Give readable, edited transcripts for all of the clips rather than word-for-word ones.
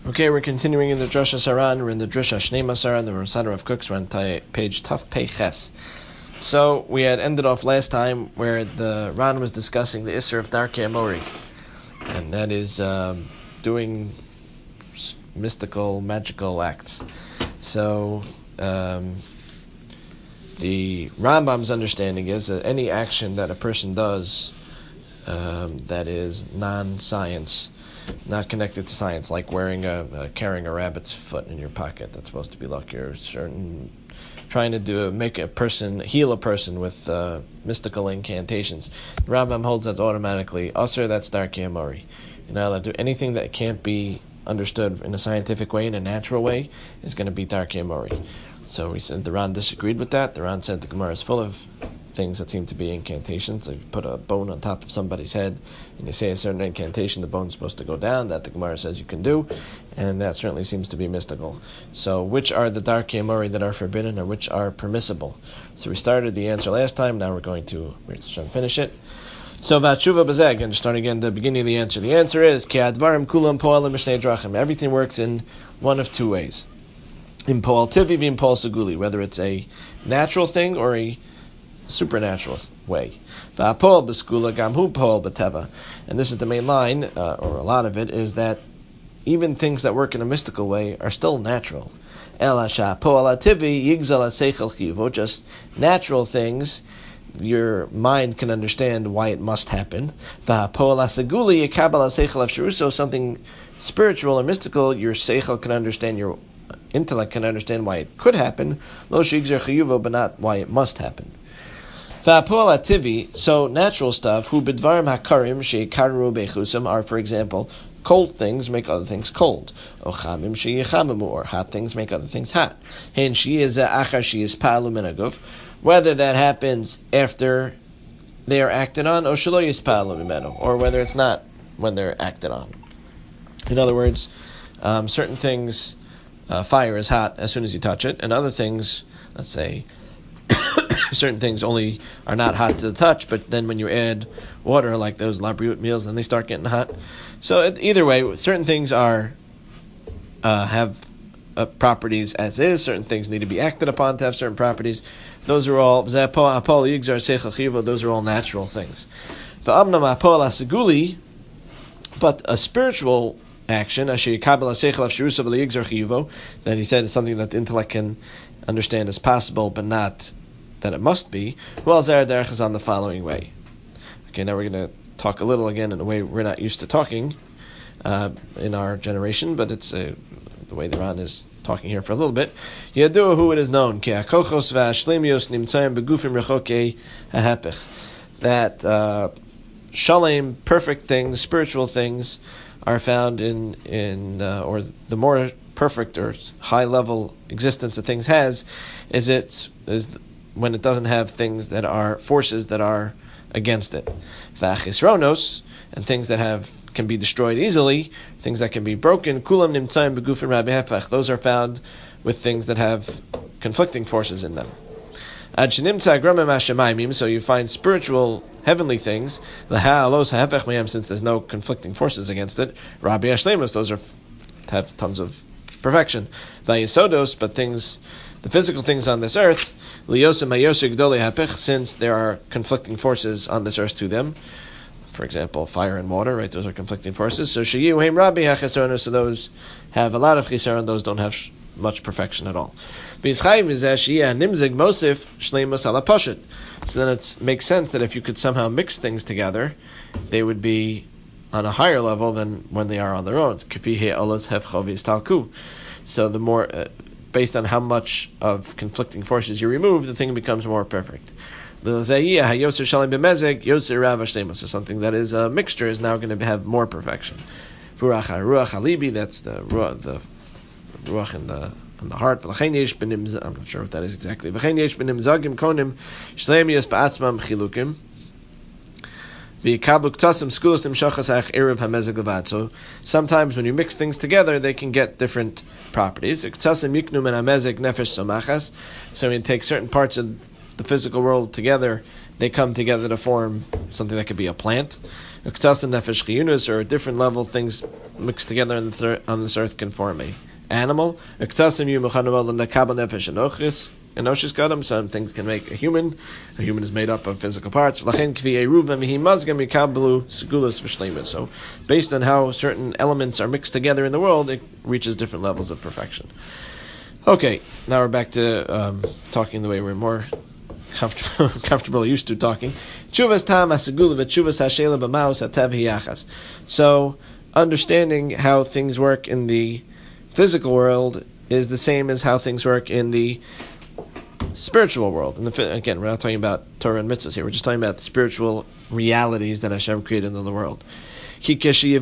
Okay, we're continuing in the Drasha Saran. We're in the Drasha Shnei Masar and the Ramsana of Cooks. We're on page Taf Pei Ches. So we had ended off last time where the Ran was discussing the Isser of Darkei Amori, and that is doing mystical, magical acts. So the Rambam's understanding is that any action that a person does that is non-science, not connected to science, like carrying a rabbit's foot in your pocket, that's supposed to be lucky, or trying to heal a person with mystical incantations. The Rambam holds that's automatically Asr, that's Darkei Amori. You're not allowed to do anything that can't be understood in a scientific way, in a natural way, is going to be Darkei Amori. So we said the Ran disagreed with that. The Ran said the Gemara is full of things that seem to be incantations. If you put a bone on top of somebody's head and you say a certain incantation, the bone's supposed to go down. That the Gemara says you can do, and that certainly seems to be mystical. So which are the Darkei Amori that are forbidden, or which are permissible? So we started the answer last time. Now we're going to finish it. So Vatshuva Bazeg, and starting again the beginning of the answer. The answer is Ki advarim kulam poalim mishnei drachim. Everything works in one of two ways. In poal tivi v'in poal seguli, whether it's a natural thing or a supernatural way. V'apol b'skula gamhu poal b'teva. And this is the main line, or a lot of it, is that even things that work in a mystical way are still natural. El hasha poal ativi yigzal aseichel chiyuvo. Just natural things, your mind can understand why it must happen. V'apol aseguli yikabel aseichel avshiruso. Something spiritual or mystical, your seichel can understand, your intellect can understand why it could happen. Lo shigzer chiyuvo, but not why it must happen. So natural stuff, who bidvarim hakarim sheikaru bechusam, are, for example, cold things make other things cold. Or chamim sheyichamemu, or hot things make other things hot. Hen she is achar she is palu minaguf, whether that happens after they are acted on, or shelo yispalu mimenu, or whether it's not when they're acted on. In other words, certain things, fire is hot as soon as you touch it, and other things, let's say, certain things only are not hot to the touch, but then when you add water, like those labriut meals, then they start getting hot. So either way, certain things are have properties as is. Certain things need to be acted upon to have certain properties. Those are all those are all natural things. But a spiritual action, that he said is something that the intellect can understand as possible, but not that it must be. Well, Zera Derech is on the following way. Okay, now we're going to talk a little again in a way we're not used to talking in our generation, but it's the way the Ran is talking here for a little bit. Yadua, who it is known, that shalem, perfect things, spiritual things, are found in or the more perfect or high level existence that things has is when it doesn't have things that are forces that are against it. V'achisronos, and things that can be destroyed easily, things that can be broken. Kulam nimtzayim begufim rabbi hepech. Those are found with things that have conflicting forces in them. Ad shenimtza gromim hashemayim. So you find spiritual, heavenly things. L'ha'alos ha'hepech mayim, since there's no conflicting forces against it. Rabbi hashlemus. Those have tons of perfection. V'yisodos, but things, the physical things on this earth, liyosem hayosig doli hapech, since there are conflicting forces on this earth to them. For example, fire and water, right? Those are conflicting forces. So sheyu heim rabbi hachesronos, so those have a lot of chisaron, those don't have much perfection at all. B'yischayim is shiyah nimzig mosif shleimus ala poshet. So then it makes sense that if you could somehow mix things together, they would be on a higher level than when they are on their own. So the more, based on how much of conflicting forces you remove, the thing becomes more perfect. So something that is a mixture is now going to have more perfection. Ruach halibi, that's the ruach in the heart. I'm not sure what that is exactly. So sometimes when you mix things together, they can get different properties. So when you take certain parts of the physical world together, they come together to form something that could be a plant. Uktas nefesh chiyunus, or a different level, things mixed together on this earth can form a animal. Uktasim yu mechanabal l'nekabel nefesh enoshis gadam. Some things can make a human. A human is made up of physical parts. Lachen kvi eruv v'mihi mazgam yikabelu segulas v'shleimus. So, based on how certain elements are mixed together in the world, it reaches different levels of perfection. Okay, now we're back to talking the way we're more comfortable used to talking. Chuvas tam asegula v'chuvas hashela b'maus hatev hiyachas. So, understanding how things work in the physical world is the same as how things work in the spiritual world. Again, we're not talking about Torah and mitzvahs here. We're just talking about the spiritual realities that Hashem created in the world. If you're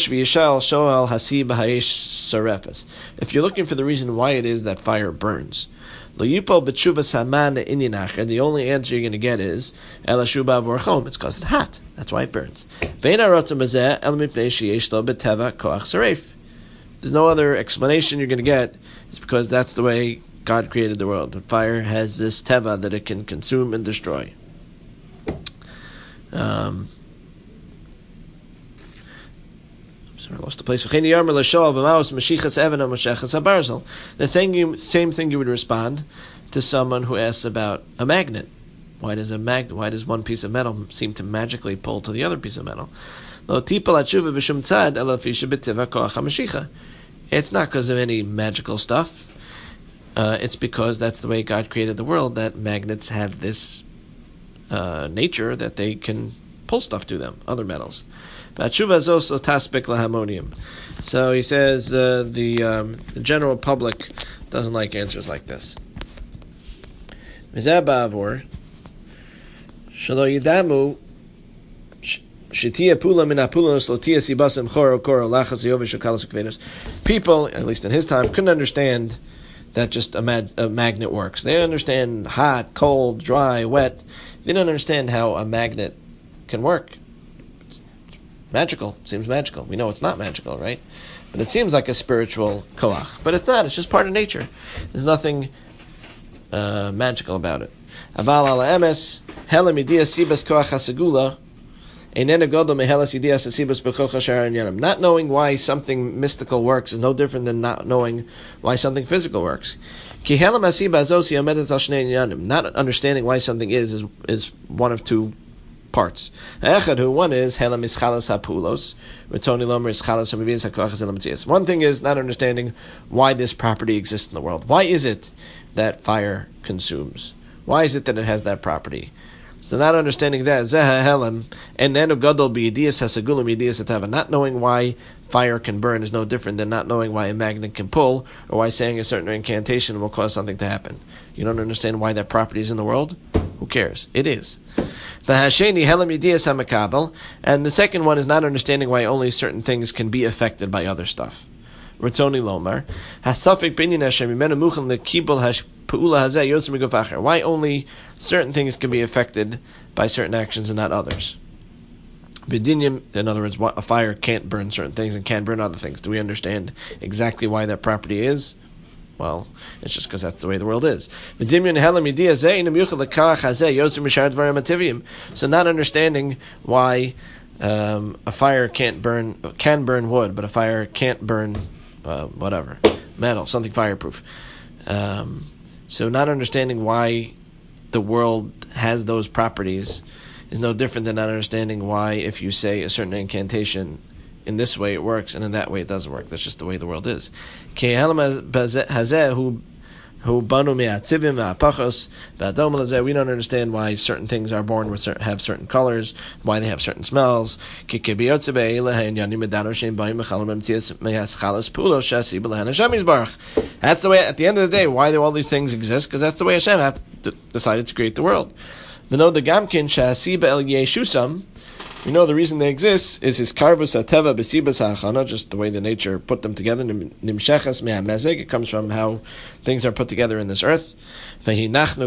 looking for the reason why it is that fire burns, the only answer you're going to get is it's because it's hot. That's why it burns. There's no other explanation you're going to get. It's because that's the way God created the world. And fire has this teva that it can consume and destroy. Sorry, I lost the place. The same thing you would respond to someone who asks about a magnet. Why does one piece of metal seem to magically pull to the other piece of metal? It's not because of any magical stuff. It's because that's the way God created the world, that magnets have this nature that they can pull stuff to them, other metals. So he says the general public doesn't like answers like this. People, at least in his time, couldn't understand that just a magnet works. They understand hot, cold, dry, wet. They don't understand how a magnet can work. It's magical. It seems magical. We know it's not magical, right? But it seems like a spiritual koach. But it's not. It's just part of nature. There's nothing magical about it. Aval ala emes, helam idiyas sibas koach hasegula, not knowing why something mystical works is no different than not knowing why something physical works. Not understanding why something is one of two parts. One is one thing is not understanding why this property exists in the world. Why is it that fire consumes? Why is it that it has that property? So not understanding that, not knowing why fire can burn is no different than not knowing why a magnet can pull, or why saying a certain incantation will cause something to happen. You don't understand why that property is in the world? Who cares? It is. And the second one is not understanding why only certain things can be affected by other stuff. Ratzoni Lomar, why only certain things can be affected by certain actions and not others? B'dinyim, in other words, a fire can't burn certain things and can burn other things. Do we understand exactly why that property is? Well, it's just because that's the way the world is. So not understanding why a fire can burn wood, but a fire can't burn metal, something fireproof. So not understanding why the world has those properties is no different than not understanding why if you say a certain incantation in this way it works and in that way it doesn't work. That's just the way the world is. We don't understand why certain things are born with have certain colors, why they have certain smells. That's the way, at the end of the day, why do all these things exist? Because that's the way Hashem decided to create the world. We know the reason they exist is his karvus ateva b'sibas ha'achana, just the way the nature put them together. Nimshechas me'amezeg. It comes from how things are put together in this earth. Again, like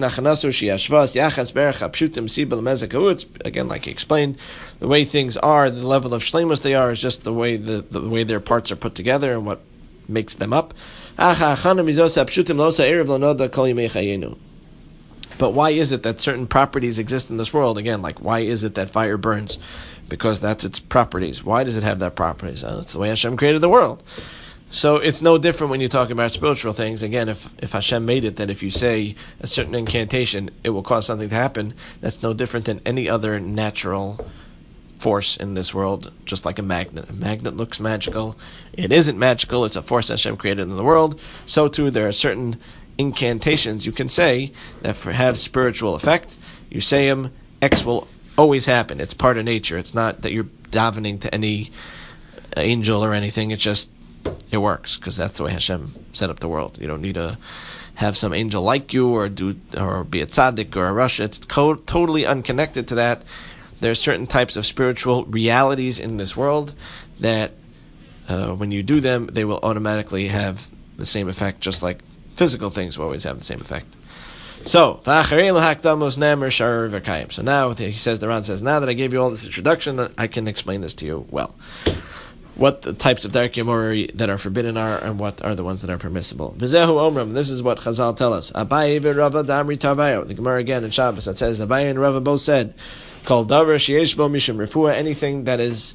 he explained, the way things are, the level of shleimus they are, is just the way their parts are put together and what makes them up. But why is it that certain properties exist in this world? Again, like why is it that fire burns? because that's its properties. Why does it have that properties? That's the way Hashem created the world. So it's no different when you talk about spiritual things. Again, if Hashem made it that if you say a certain incantation, it will cause something to happen, that's no different than any other natural force in this world, just like a magnet. A magnet looks magical. It isn't magical. It's a force Hashem created in the world. So too, there are certain incantations you can say that have spiritual effect. You say them, X will always happen. It's part of nature. It's not that you're davening to any angel or anything. It's just, it works, because that's the way Hashem set up the world. You don't need to have some angel like you, or be a tzaddik or a rasha. It's totally unconnected to that. There are certain types of spiritual realities in this world that when you do them, they will automatically have the same effect, just like physical things will always have the same effect. So now he says, the Ran says, now that I gave you all this introduction, I can explain this to you well. What the types of darkei amori that are forbidden are, and what are the ones that are permissible. V'zehu omram, this is what Chazal tell us. Abaye v'Rava d'amri tarbayo. The Gemara again in Shabbos that says, Abaye and Rava both said, Kol davar sheyesh bo mishum refuah, anything that is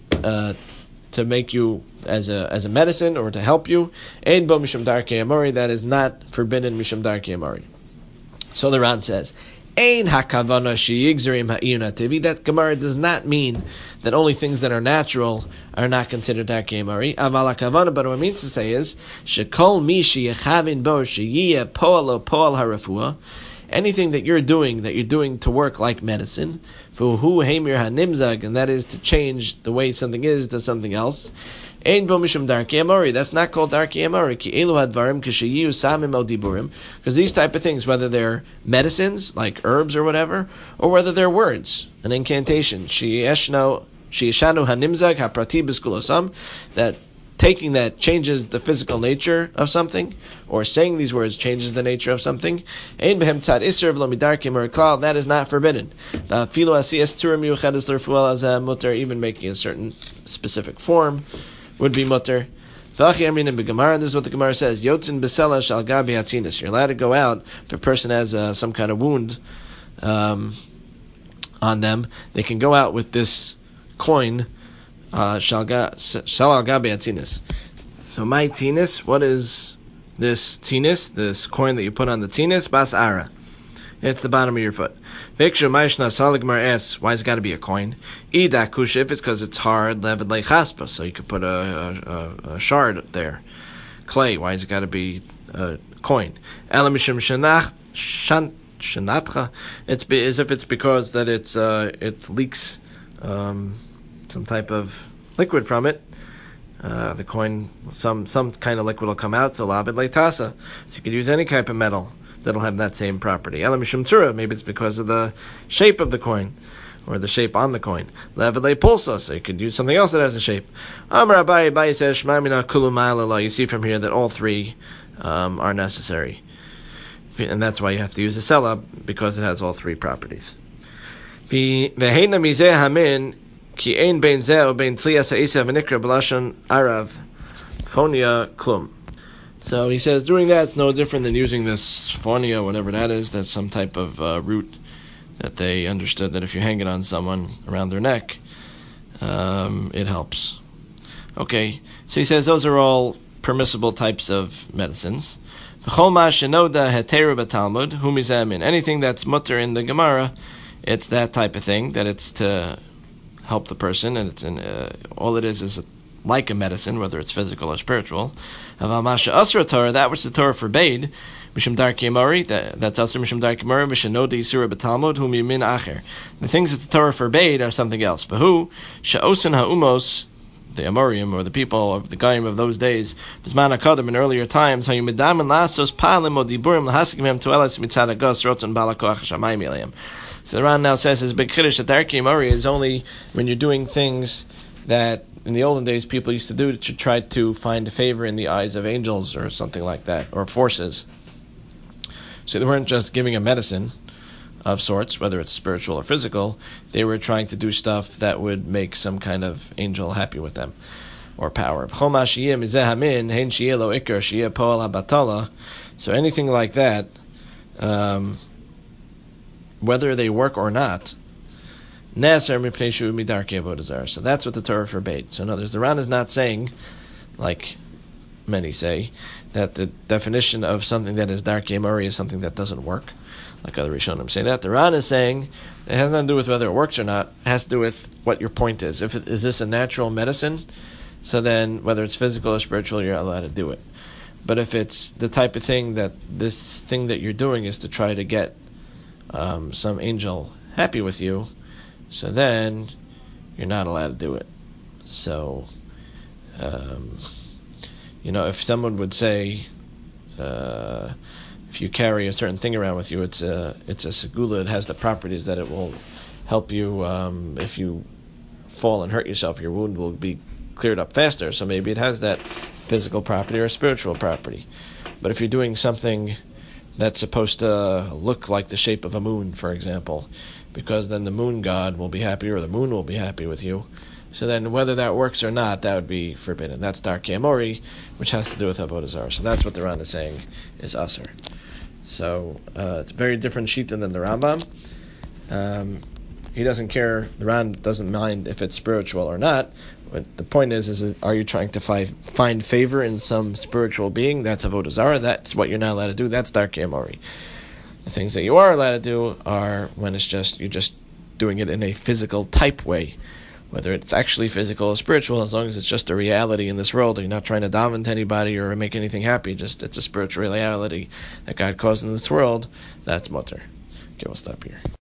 to make you as a medicine or to help you, ein bo mishum darkei amori, that is not forbidden mishum darkei amori. So the Ran says, Ein hakavana sheyigzerim ha'iyun ha'tivi. That Gemara does not mean that only things that are natural are not considered darkei amori. Aval hakavana, but what it means to say is shekol mi sheyechavin bo sheyiyeh po'alo po'al harafuah. Anything that you're doing to work like medicine, fuhu heimir hanimzag, and that is to change the way something is to something else. Ein bo mishum darkei amori. That's not called darkei amori. Ki elu hadvarim kishayu samim el diburim. Because these type of things, whether they're medicines like herbs or whatever, or whether they're words, an incantation, sheyeshanu hanimzag haprati b'skulosam, that taking that changes the physical nature of something, or saying these words changes the nature of something. Ein behem tzad iser v'lo midarkei amori klal. That is not forbidden. V'afilu asiyas turim yuchedes l'refuah azeh mutar. Even making a certain specific form would be mutter. This is what the Gemara says. Yotzin besela shal gabi hatzinis. You're allowed to go out if a person has some kind of wound on them. They can go out with this coin shal gabi hatzinis. So my tinis, what is this tinis? This coin that you put on the tinis? Bas ara. It's the bottom of your foot. Vikshu Maishna Saligmar asks, why has it got to be a coin? Ida Kush, if it's because it's hard, Levid Leichaspa, so you could put a shard there. Clay, why has it got to be a coin? Elamishim Shanatcha, it's as if it's because that it leaks some type of liquid from it. The coin, some kind of liquid will come out, so Labid Leitasa. So you could use any type of metal that'll have that same property. Elamishum tzura, maybe it's because of the shape of the coin, or the shape on the coin. Levelei pulsa, so you could use something else that has a shape. Amar Abaye says, Shmamina kulu ma'alala. You see from here that all three are necessary. And that's why you have to use the sela, because it has all three properties. Veheina mizeh hamin, ki ein bein zeh bein tliyas ha'isa v'nikra b'lashon arav, fonia klum. So he says, doing that, it's no different than using this phonia, whatever that is. That's some type of root that they understood that if you hang it on someone around their neck, it helps. Okay, so he says those are all permissible types of medicines. Anything that's mutter in the Gemara, it's that type of thing, that it's to help the person, and it's all it is like a medicine, whether it's physical or spiritual. That which the Torah forbade, mishum darkei amori, that's asur mishum darkei amori, mishanodi isura b'talmud, hum yimin acher. The things that the Torah forbade are something else. But who she'osin ha'umos, the Amorim, or the people of the Goyim of those days, b'zman hakadim, in earlier times, hayumidamin lasos palim o diburim lahasikim hem tuelas mitzad agos rotzon balakoach hashamayim ilayim. So the Ran now says his big chiddush that darkei amori is only when you're doing things that in the olden days people used to do to try to find favor in the eyes of angels or something like that, or forces. So they weren't just giving a medicine of sorts, whether it's spiritual or physical. They were trying to do stuff that would make some kind of angel happy with them, or power. So anything like that, whether they work or not, Naser mipnei shu midarkei avodah zarah. So that's what the Torah forbade. So in other words, the Ran is not saying, like many say, that the definition of something that is darkei mori is something that doesn't work, like other Rishonim say that. The Ran is saying it has nothing to do with whether it works or not. It has to do with what your point is. Is this a natural medicine? So then, whether it's physical or spiritual, you're allowed to do it. But if it's the type of thing that this thing that you're doing is to try to get some angel happy with you, so then you're not allowed to do it. So, if someone would say, if you carry a certain thing around with you, it's a segula. It has the properties that it will help you. If you fall and hurt yourself, your wound will be cleared up faster. So maybe it has that physical property or spiritual property. But if you're doing something that's supposed to look like the shape of a moon, for example, because then the moon god will be happy or the moon will be happy with you. So then whether that works or not, that would be forbidden. That's darkei mori, which has to do with avodah zarah. So that's what the Ran is saying is aser. So it's a very different shita than the Rambam. He doesn't care, the Ran doesn't mind if it's spiritual or not. But the point is are you trying to find favor in some spiritual being? That's avodah zarah. That's what you're not allowed to do. That's darkei mori. The things that you are allowed to do are when you're just doing it in a physical type way. Whether it's actually physical or spiritual, as long as it's just a reality in this world, and you're not trying to daven to anybody or make anything happy, just it's a spiritual reality that God caused in this world, that's mutter. Okay, we'll stop here.